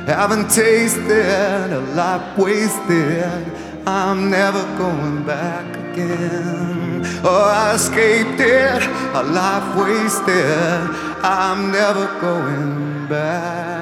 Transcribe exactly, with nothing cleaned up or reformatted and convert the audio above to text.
Haven't tasted a life wasted. I'm never going back again. Oh, I escaped it, a life wasted. I'm never going back.